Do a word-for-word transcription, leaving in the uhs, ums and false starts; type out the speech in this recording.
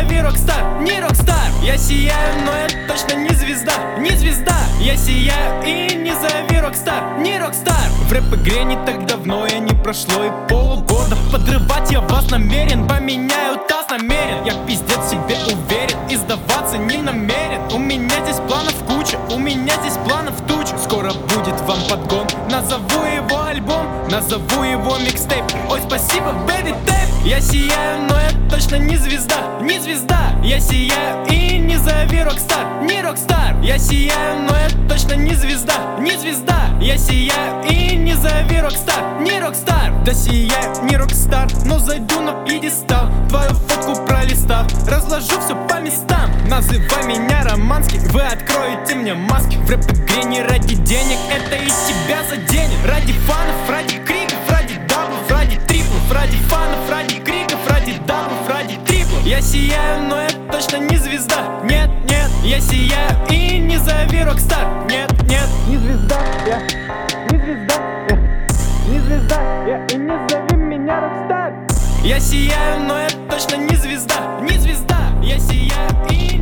зови рокстар, не рокстар. Я сияю, но я точно не звезда, не звезда. Я сияю и не зови рокстар, не рокстар. В рэп-игре не так давно, я не прошло и полугода. Подрывать я вас намерен, поменяю таз намерен. Я пиздец себе уверен и сдаваться не намерен. У меня здесь планов куча, у меня здесь планов туча. Скоро будет вам подгон, назову его альбом, назову его микстейп. Ой, спасибо, бэби тэп. Я сияю, но я точно не звезда, не звезда. Я сияю и не зови рокстар, не рокстар. Я сияю, но я точно не звезда, не звезда. Я сияю и не зови рокстар, не рокстар. Да сияю, не рокстар, но зайду на пьедестал. Твою фотку пролистав, разложу все по местам. Называй меня романский, вы откроете мне маски. В рэп-игре не ради денег, это и тебя заденет. Ради фанов, ради криков, ради даблов, ради триплов. Ради фанов, ради криков, ради даблов, ради триплов. Я сияю, но я точно не звезда, нет, нет. Я сияю и не зови рокстар, нет, нет. Не звезда, я, не звезда, я, не звезда, я, и не зови меня рокстар. Я сияю, но я точно не звезда, не звезда. Я сияю и